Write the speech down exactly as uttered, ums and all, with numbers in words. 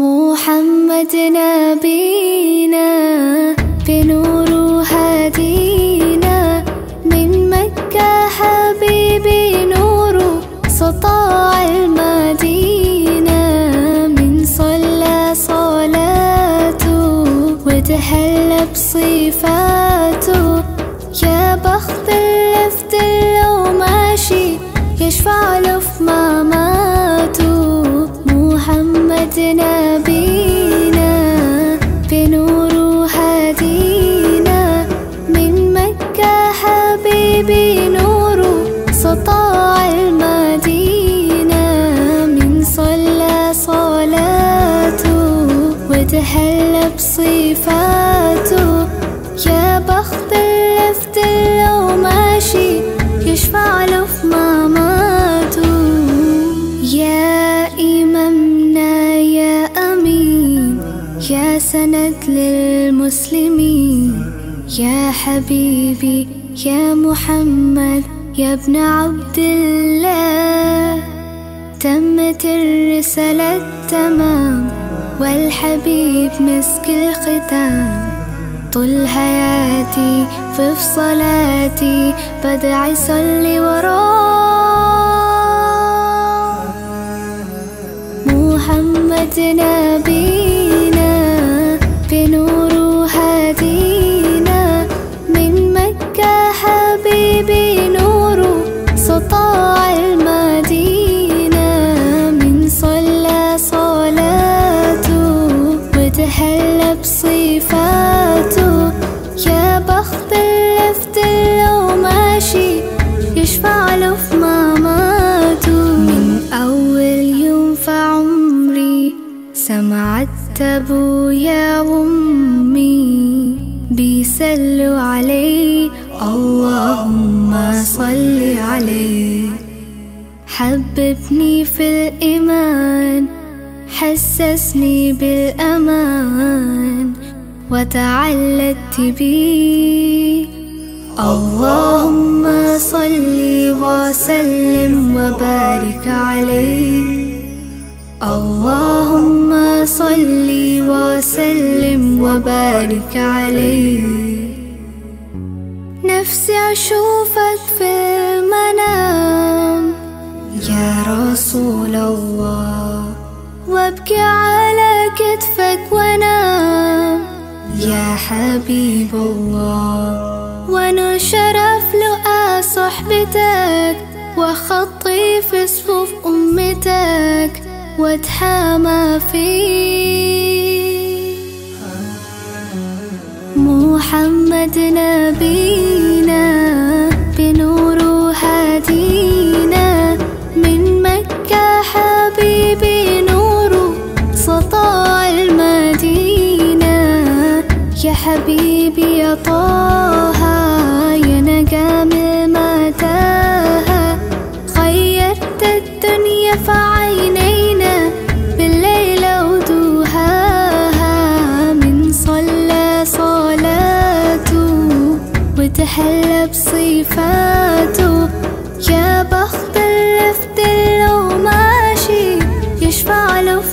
محمد نبينا بنور هدينا من مكة حبيبي نور سطاع المدينة من صلى صلاته وتهلى بصفاته يا بخت اللي في دله ماشي يشفع له في مماته محمد نبينا بنور هدينا من مكة حبيبي نور سطاع المدينة من صلى صلاته وتهلى بصفاته يا بخت اللي في دله ماشي يشفع له في مماته يا إمامنا يا أمين يا سند للمسلمين يا حبيبي يا محمد يا ابن عبد الله تمت الرسالة تمام والحبيب مسك الختام طول حياتي في صلاتي بدعي صلي وراه محمد نبينا بنور هدينا من مكة حبيبي نور سطاع المدينة من صلى صلاته وتهلى بصفاته يا بخت اللي في دله ماشي يشفع له في مماته من أول يوم في عمري سمعت أبويا وأمي بيسلوا عليه اللهم صل عليه حببني في الإيمان حسسني بالأمان وتعلقت بيه اللهم صل وسلم وبارك عليه اللهم صل وسلم وبارك عليه نفسي أشوفك في المنام يا رسول الله وابكي على كتفك وانام يا حبيب الله وانا شرف لقى صحبتك وخطي في صفوف أمتك واتحامى فيك محمد نبينا بنور هدينا من مكة حبيبي نور سطاع المدينة يا حبيبي يا طه يا نجم المتاهة خيرت الدنيا في عينينا بالليل ودوهاها من صلى صلاته وتهلى بصفاته يا بخت اللي في دله ماشي يشفع له